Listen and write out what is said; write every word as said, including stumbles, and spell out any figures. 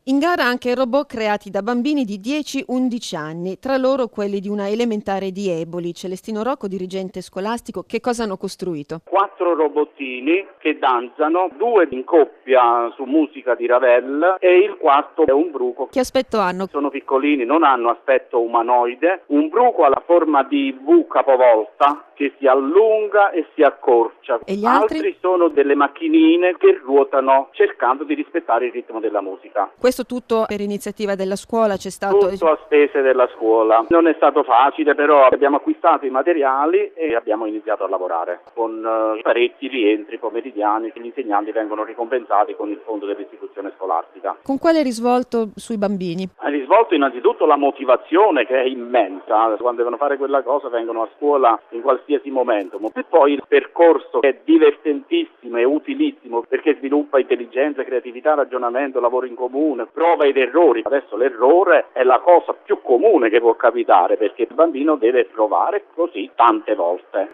In gara anche robot creati da bambini di dieci undici anni, tra loro quelli di una elementare di Eboli. Celestino Rocco, dirigente scolastico, che cosa hanno costruito? Quattro robottini che danzano, due in coppia su musica di Ravel e il quarto è un bruco. Che aspetto hanno? Sono piccolini, non hanno aspetto umanoide. Un bruco ha la forma di V capovolta che si allunga e si accorcia. E gli altri? Altri sono delle macchinine che ruotano cercando di rispettare il ritmo della musica. Questo tutto per iniziativa della scuola, c'è stato... Tutto a spese della scuola. Non è stato facile, però abbiamo acquistato i materiali e abbiamo iniziato a lavorare con uh, parecchi rientri pomeridiani. Gli insegnanti vengono ricompensati con il fondo dell'istituzione scolastica. Con quale risvolto sui bambini? Ha risvolto innanzitutto la motivazione, che è immensa. Quando devono fare quella cosa vengono a scuola in qualsiasi momento. E poi il percorso che è divertentissimo e utilissimo perché sviluppa intelligenza, creatività, ragionamento, lavoro in comune, prova ed errori. Adesso l'errore è la cosa più comune che può capitare perché il bambino deve provare così tante volte.